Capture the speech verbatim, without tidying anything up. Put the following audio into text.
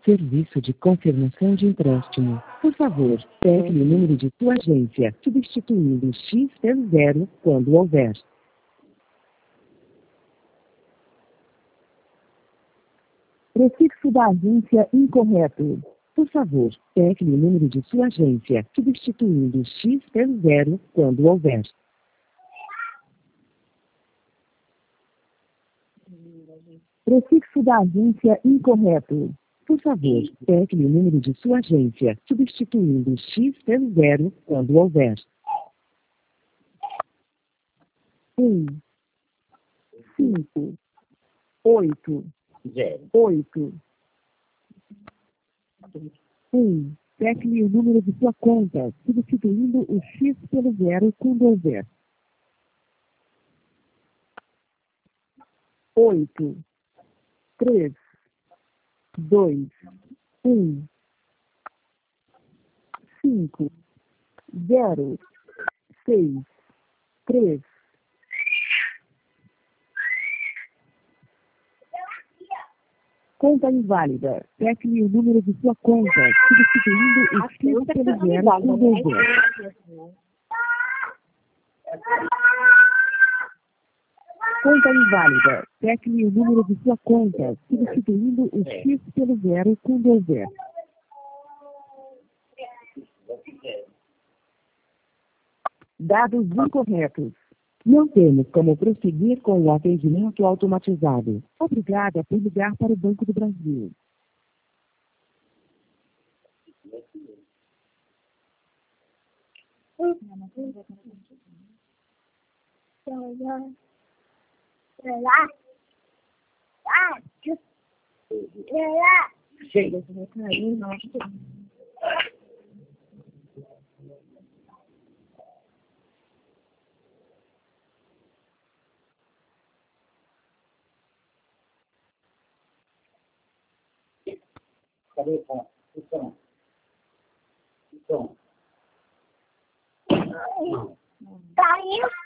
Serviço de confirmação de empréstimo. Por favor, pegue o número de sua agência, substituindo o X pelo zero quando houver. Prefixo da agência incorreto. Por favor, pegue o número de sua agência, substituindo o X pelo zero quando houver. Prefixo da agência incorreto. Por favor, pegue o número de sua agência, substituindo o X pelo zero quando houver. Um, cinco, oito, Zero. oito. Um, pegue o número de sua conta, substituindo o X pelo zero quando houver. Oito, três, dois, um, cinco, zero, seis, três. Conta inválida. Pegue o número de sua conta, substituindo o X pelo zero quando houver. Conta inválida. Pegue o número de sua conta, substituindo o X pelo zero quando houver. Dados incorretos. Não temos como prosseguir com o atendimento automatizado. Obrigada por ligar para o Banco do Brasil. Chega. Cadê o som? O som. O som. Tá aí.